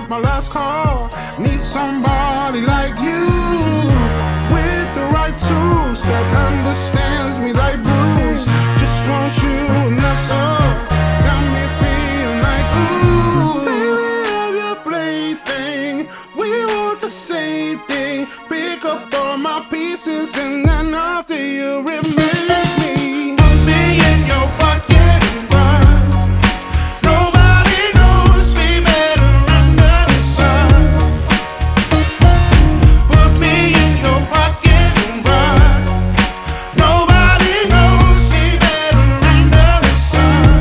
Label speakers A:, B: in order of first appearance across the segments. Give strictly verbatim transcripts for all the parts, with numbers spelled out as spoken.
A: up my last call. Need somebody like you with the right tools that understands me like blues. Just want you and that's all. Got me feeling like ooh, baby, I'm your plaything. We want the same thing. Pick up all my pieces and then after you remake me. Put me in your pocket and run. Nobody knows me better under the sun. Put me in your pocket and run. Nobody knows me better under the sun.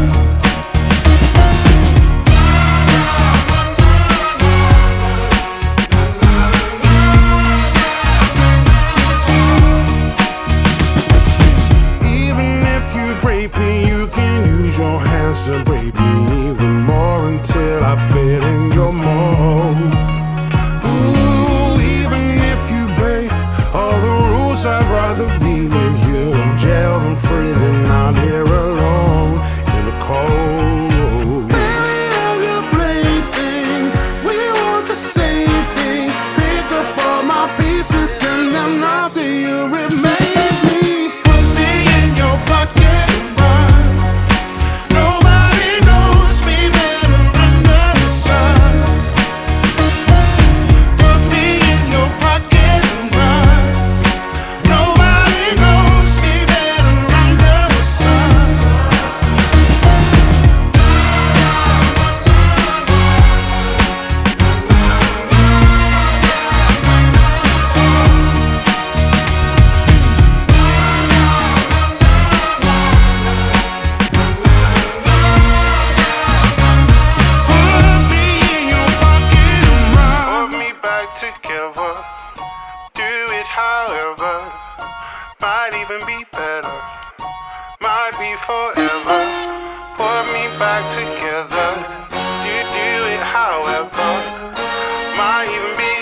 A: Even if you break me, you can use your hands to break me even more until I fit in your mold. Ooh, even if you break all the rules, I'd rather be with you in jail than freezing out here alone in the cold. Baby, I'm your plaything. We want the same thing. Pick up all my pieces and then after you remake me. Put me in your pocket and run. Nobody knows me better under the sun. Put me in your pocket and run. Nobody knows me better under the sun. Put me in your pocket and run. Put me back together. Do it however. Might even be better. Might be forever. Put me back together. You do it however. Might even be